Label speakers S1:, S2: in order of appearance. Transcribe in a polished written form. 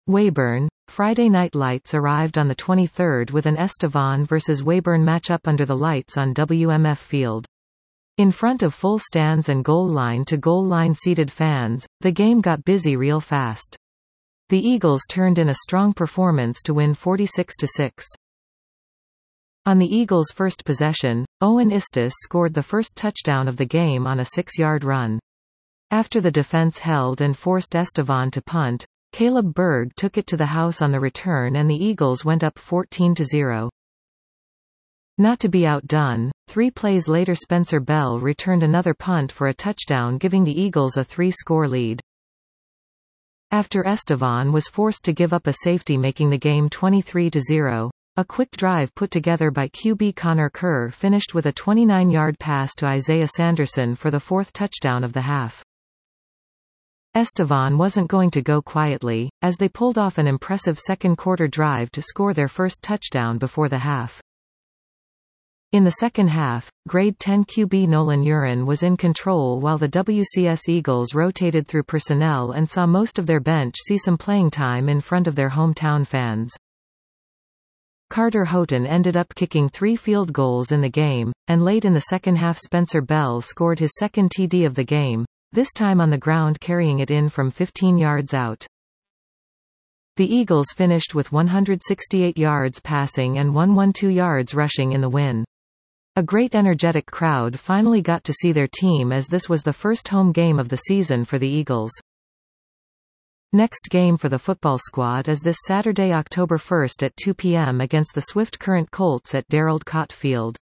S1: Weyburn. Friday Night Lights arrived on the 23rd with an Estevan vs Weyburn matchup under the lights on WMF Field. In front of full stands and goal line seated fans, the game got busy real fast. The Eagles turned in a strong performance to win 46-6. On the Eagles' first possession, Owen Istis scored the first touchdown of the game on a 6-yard run. After the defense held and forced Estevan to punt, Caleb Berg took it to the house on the return and the Eagles went up 14-0. Not to be outdone, 3 plays later Spencer Bell returned another punt for a touchdown, giving the Eagles a 3-score lead. After Estevan was forced to give up a safety, making the game 23-0, a quick drive put together by QB Connor Kerr finished with a 29-yard pass to Isaiah Sanderson for the 4th touchdown of the half. Estevan wasn't going to go quietly, as they pulled off an impressive second-quarter drive to score their first touchdown before the half. In the second half, grade 10 QB Nolan Urin was in control while the WCS Eagles rotated through personnel and saw most of their bench see some playing time in front of their hometown fans. Carter Houghton ended up kicking 3 field goals in the game, and late in the second half Spencer Bell scored his second TD of the game, this time on the ground, carrying it in from 15 yards out. The Eagles finished with 168 yards passing and 112 yards rushing in the win. A great energetic crowd finally got to see their team, as this was the first home game of the season for the Eagles. Next game for the football squad is this Saturday, October 1 at 2 p.m. against the Swift Current Colts at Darrell Cott Field.